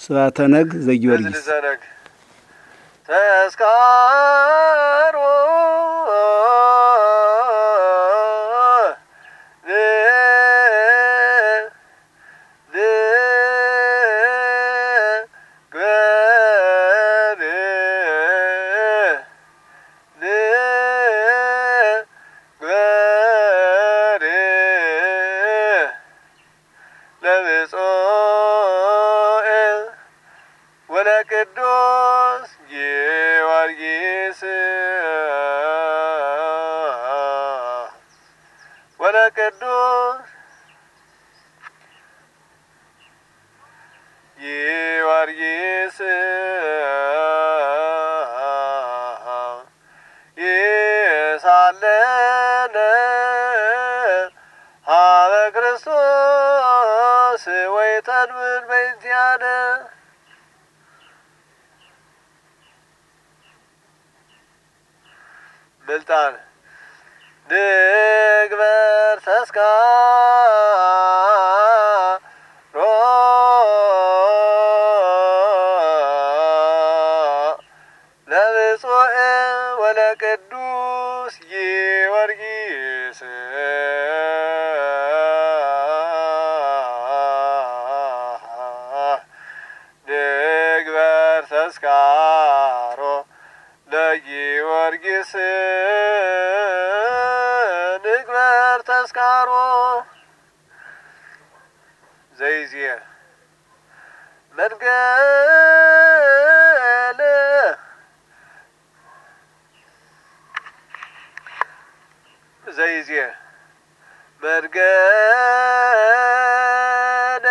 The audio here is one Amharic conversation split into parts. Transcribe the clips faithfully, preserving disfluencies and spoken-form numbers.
ስብሐተ ነግ ዘጊዮርጊስ ዘነግ ተስካሮ ቅዱስ ጊዮርጊስ ወለ ቅዱስ ጊዮርጊስ ይሳለነ ሀበ ክርስቶስ ወይተንምን በእንቲአነ ምልጣን ንግበር ተስካሮ ለብፁዕ ወለቅዱስ ጊዮርጊስ ንግበር ተስካሮ ለጊዮርጊስ ንግበር ተስካሮ ዘይዜ መንገለ ዘይዜ መንገለ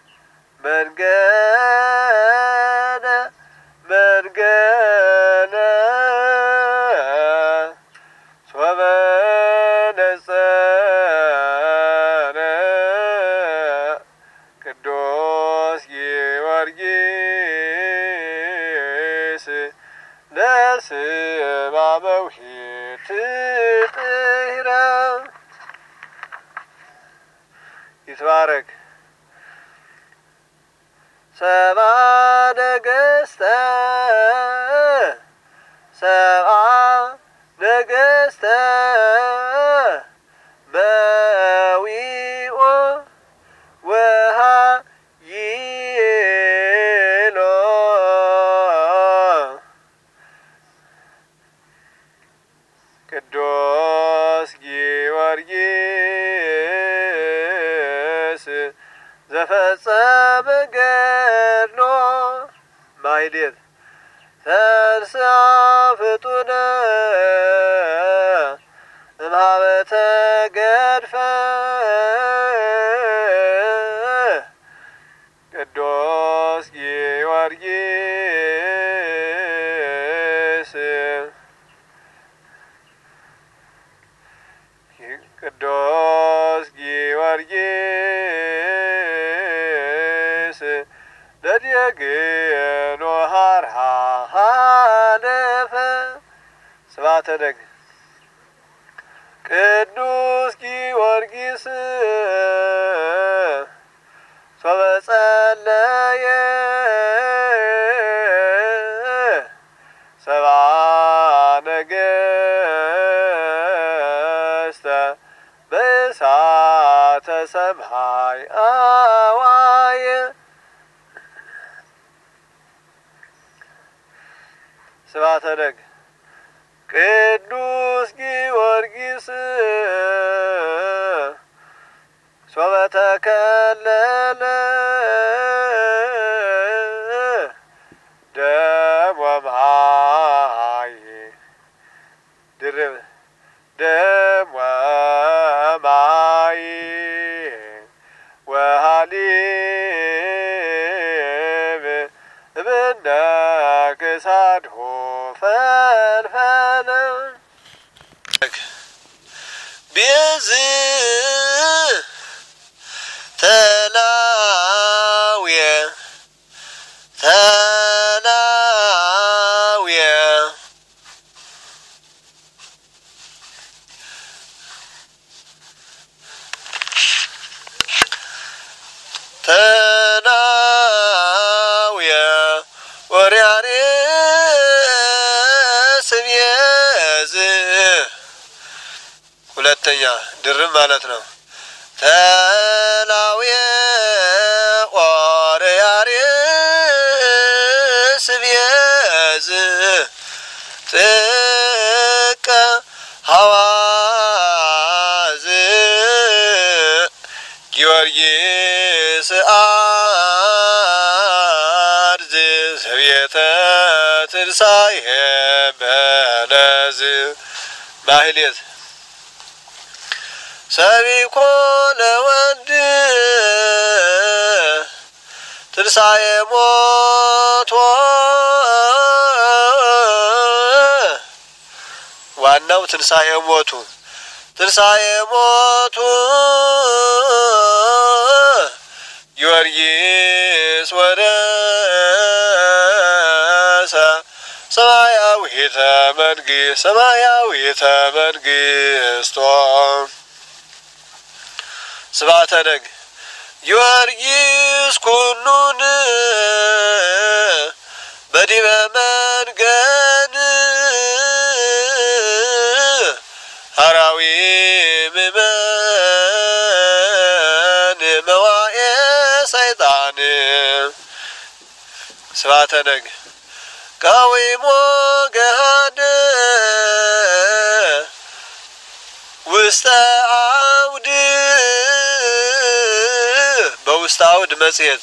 መንገለ መንገለ ሶበ ነጸረ ቅዱስ ጊዮርጊስ ለስማ መውሂድ ትጥሂረ ይትባረክ ሰብአ ነገሥተ ሰብአ ነገሥተ መዊኦ ወሃይሎ ቅዱስ ጊዮርጊስ ዘፈጸመ ገድሎ ማይሌት ተንሥአ ፍጡነ እምኀበ ተገድፈ ቅዱስ ጊዮርጊስ ቅዱስ ጊዮርጊስ ለዲየግኖ ሀርሃ ሀለፈ ስብሐተ ነግ ቅዱስ ጊዮርጊስ ሶበ ጸለየ ሰብአ ነገሥተ በእሳተ ሰማይ አዋየ ስብሐተ ነግ ቅዱስ ጊዮርጊስ ሶበ ተከለለ ደም ወማይ ድርብ ደም ወማይ ወሃሊብ እምነ ክሳድሁ ፈልፈለ ቤዝ ተላውየ ተላውየ ተላውየ ሁለተኛ ድርብ ማለት ነው። ተላውየ ቆርያርስ ቤዝ ጥቀ ሐዋዝ ጊዮርጊስ አርዝ ሰቤተ ትንሣኤ በለዝ ማህሌት ሰቢኮ ለወልድ ትንሣኤ ሞቶ ዋናው ትንሣኤ ሞቱ ትንሣኤ ሞቱ ጊዮርጊስ ወረሰ ሰማያዊተ መንግሥት ሰማያዊተ መንግሥቶ ስብሐተ ነግ ጊዮርጊስ ኩኑን በዲበ መንገድ ሐራዊ ምእመን መዋኤ ሰይጣን ስብሐተ ነግ ቃዊሞ ገሃደ ውስተ አውድ በውስተ አውድ መጽሔት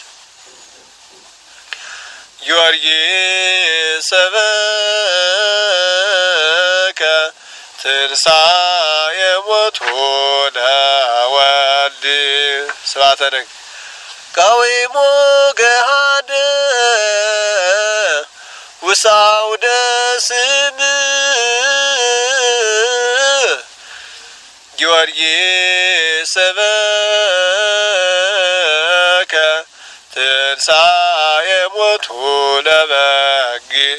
ጊዮርጊስ ሰበከ ትንሣኤ ሞቱ ለወልድ ስብሐተ ነግ ቃዊሞ ገሃደ ውስተ አውደ ስም ጊዮርጊስ ሰበከ ትንሣኤ ሞቱ ለበግዕ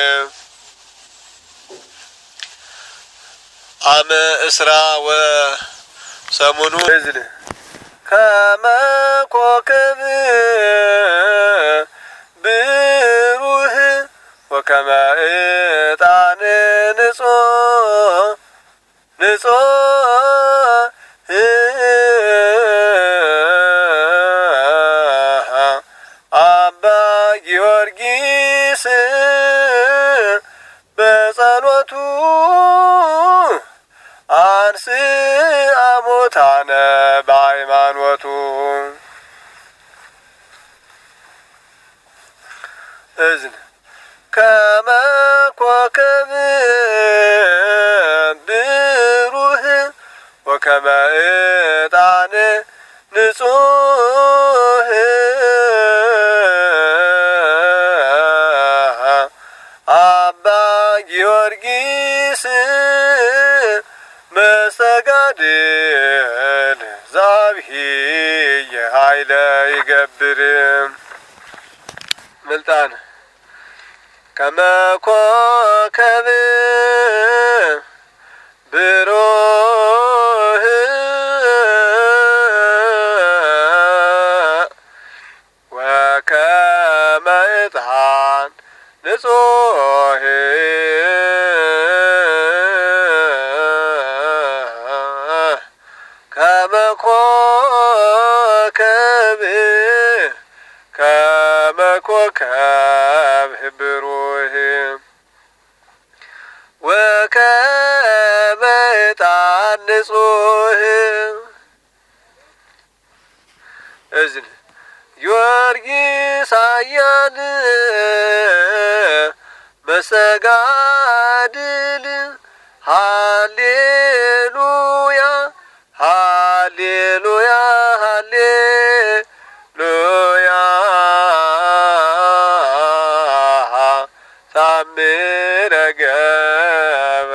አመ እስራ ወሰሙኑ እዝል ከመ ኮከብ ብሩህ ወከመ ዕጣን ንጹሕ ንጹሕ አባ ጊዮርጊስ በጸሎቱ አንስአ ሙታነ በሃይማኖቱ እዝን ከመ ኮከብ ብሩህ ወከመ ዕጣን ንጹሕ አባ ጊዮርጊስ መስተጋድል ዛብሂየ ኃይለ ይገብር ምልጣን ከመ ኮከብ ብሩህ ወከመ ዕጣን ንጹሕ ከመ ኮከብ ከመ ኮከብ ብሩህ ወከመ ዕጣን ንጹሕ እዝን ጊዮርጊስ ኃያል መስተጋድል ሃሌሉያ ሃሌሉያ ሃሌሉያ ታምረ ገብረ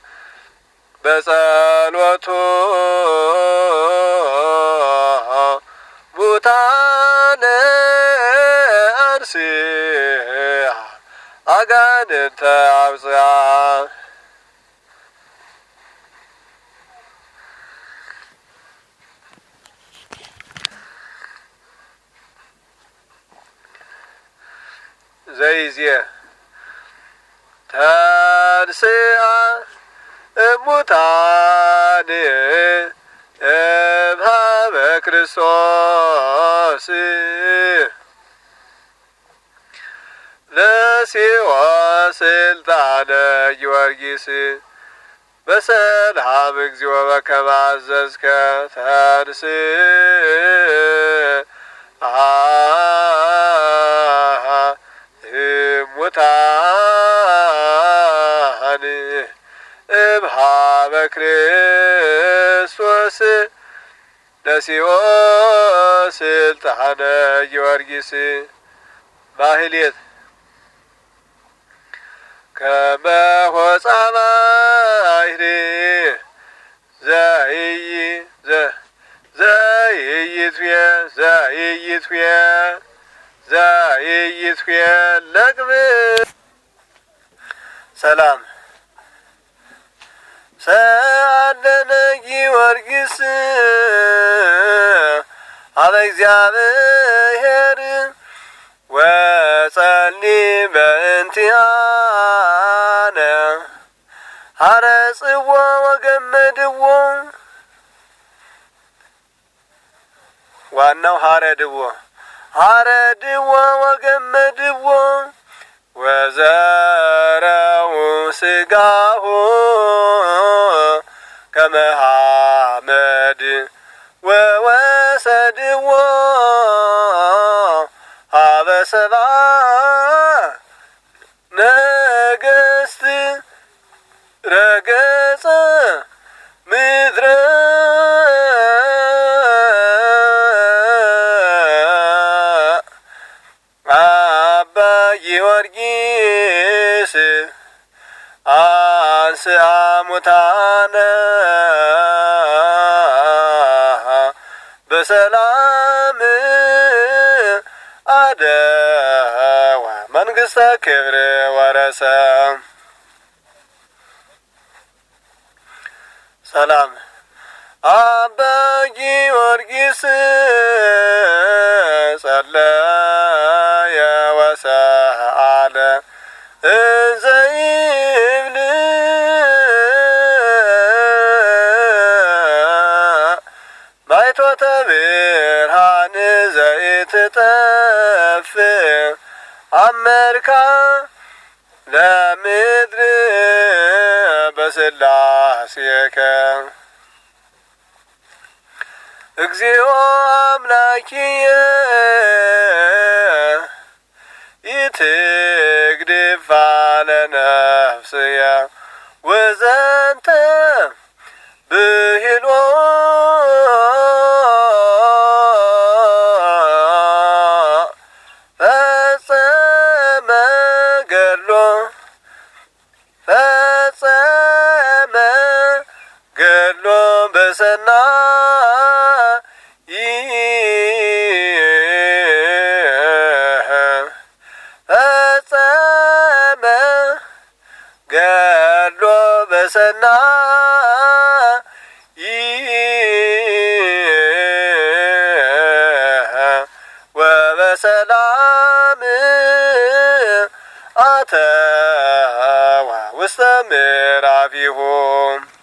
በጸሎቱ ሙታነ አንሥአ አጋንንተ አብጽሐ ዘይዜ ተንሥአ እሙታን እምኀበ ክርስቶስ ለሲኦል ስልጣነ ጊዮርጊስ በሰላም እግዚኦ በከመ አዘዝከ ተንሥአ እሙታን እምኀበ ክርስቶስ ለሲኦል ስልጣነ ጊዮርጊስ ማህሌት ከመ ሆጻ ባሕር ዘኢይ ዘኢይትዌ ዘኢይትዌ ዘኢይትዌለቅ ሰላም ሰአለነ ጊዮርጊስ ኀበ እግዚአብሔር ወጸልይ በእንቲአነ ሐረጽዎ ወገመድዎ ዋናው ሐረድዎ ሐረድዎ ወገመድዎ ወዘረው ሥጋሁ ከመ ሐመድ ወወሰድዎ ኀበ ሰብአ ነገሥት ረገጸ ምድረ አባ ጊዮርጊስ አንሥአ ሙታነ በሰላም አደወ መንግሥተ ክብር ወረሰ ሰላም አባ ጊዮርጊስ ጸለየ ወሰአለ እንዘ ይብል ማይቶተ ብርሃን ዘይትጠፍ አመርካ ለምድር በስላሴከ እግዚኦ አምላኪየ ኢትግድፋ ለነፍስየ ወዘንተ ብሂሎ ፈጸመ ገድሎ ፈጸመ ገድሎ በሰናይ ፈጸመ ገድሎ በሰናይ ወበሰላም አተወ ውስተ ምዕራፊሁ